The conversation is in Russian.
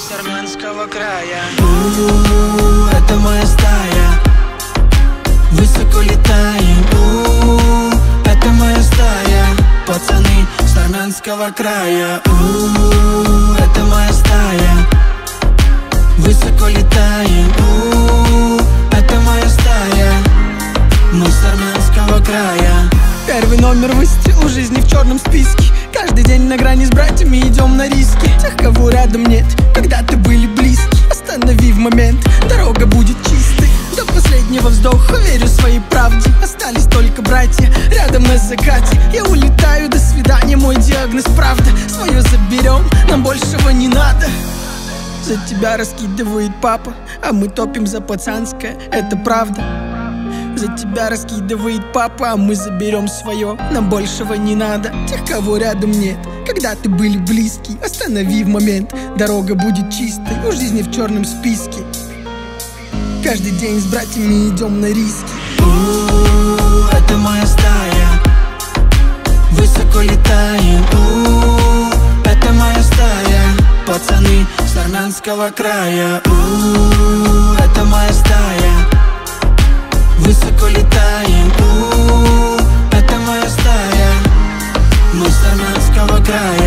с армянского края. Это моя стая, высоко летаем. Это моя стая, пацаны с армянского края. Это моя стая, высоко летаем. Это моя стая, мы с армянского края. Первый номер выстрел жизни в черном списке. Каждый день на грани с братьями идем на риски. Тех, кого рядом нет, когда-то были близки. Останови в момент, дорога будет чистой. До последнего вздоха верю своей правде. Остались только братья рядом на закате. Я улетаю, до свидания, мой диагноз правда. Свое заберем, нам большего не надо. За тебя раскидывает папа, а мы топим за пацанское, это правда. За тебя раскидывает папа, а мы заберем свое, нам большего не надо. Тех, кого рядом нет, когда-то были близки. Останови в момент, дорога будет чистой. У жизни в черном списке. Каждый день с братьями идем на риски. Это моя стая, высоко летаем. Это моя стая, пацаны с армянского края. Это моя стая, высоко летаем. Это моя стая, мы с армянского края.